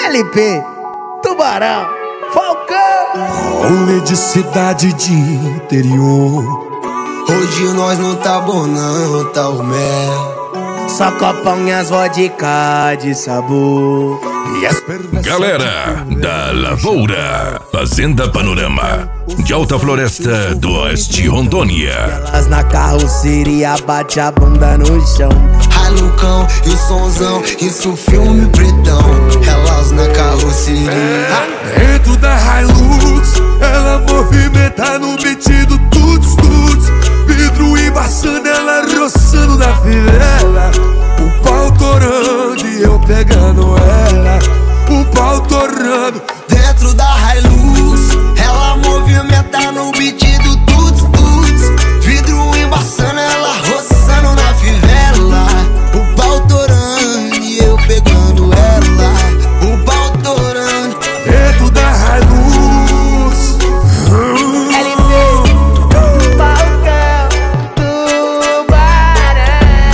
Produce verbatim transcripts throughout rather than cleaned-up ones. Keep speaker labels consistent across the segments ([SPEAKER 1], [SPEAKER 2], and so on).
[SPEAKER 1] L P, Tubarão, Falcão.
[SPEAKER 2] Rolê de cidade de interior.
[SPEAKER 3] Hoje nós não tá bom não, tá o mel.
[SPEAKER 1] Só copão e as vodka de sabor.
[SPEAKER 2] E as perversões.
[SPEAKER 4] Galera da Lavoura, Fazenda Panorama, de Alta Floresta do Oeste, Rondônia.
[SPEAKER 1] Elas na carroceria, bate a bunda no chão.
[SPEAKER 3] Ralucão e o sonzão, isso filme pretão. Elas na carroceria.
[SPEAKER 2] Dentro da Hilux, ela movimenta no beat do tuts tuts. Vidro embaçando, ela roçando na fivela. O pau torando e eu pegando ela. O pau torando.
[SPEAKER 3] Dentro da Hilux, ela movimenta no beat do tuts tuts. Vidro embaçando, ela roçando na fivela. O pau torando e eu pegando ela. O pau torando.
[SPEAKER 2] Dentro da Hilux.
[SPEAKER 1] L P, Falcão, Tubarão.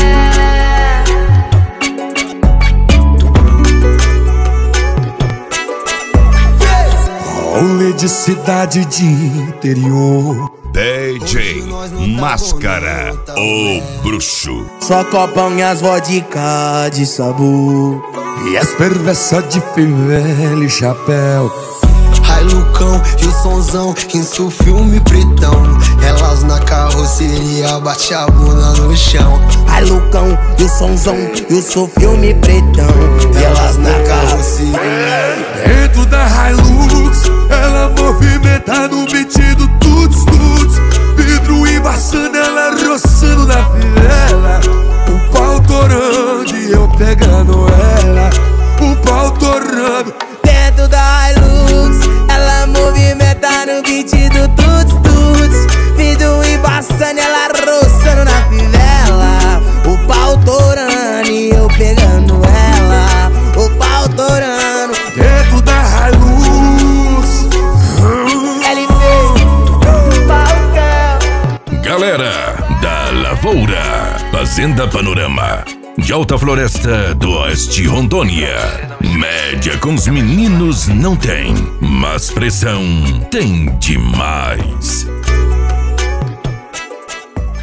[SPEAKER 2] Rolê de cidade de interior.
[SPEAKER 4] D J Máscara, o bruxo.
[SPEAKER 1] Só copão e as vodka de sabor.
[SPEAKER 2] E as perversas de fivela e chapéu.
[SPEAKER 3] Railucão e o sonzão, isso filme pretão. Elas na carroceria, bate a bunda no chão.
[SPEAKER 1] Ai, Lucão, e o sonzão, e o seu filme pretão.
[SPEAKER 3] Elas na carroceria.
[SPEAKER 2] Dentro da Hilux, ela movimenta no beat do tuts tuts. Vidro embaçando, ela roçando na fivela. O pau torando e eu pegando ela. O pau torando.
[SPEAKER 1] Dentro da Hilux, ela movimenta no beat do tuts tuts. Vidro embaçando, ela roçando na fivela. O pau torando e eu pegando ela. O pau torando.
[SPEAKER 2] Dentro da Hilux.
[SPEAKER 1] L P, Falcão.
[SPEAKER 4] Galera da Lavoura, Fazenda Panorama, de Alta Floresta do Oeste, Rondônia. Média com os meninos não tem, mas pressão tem demais.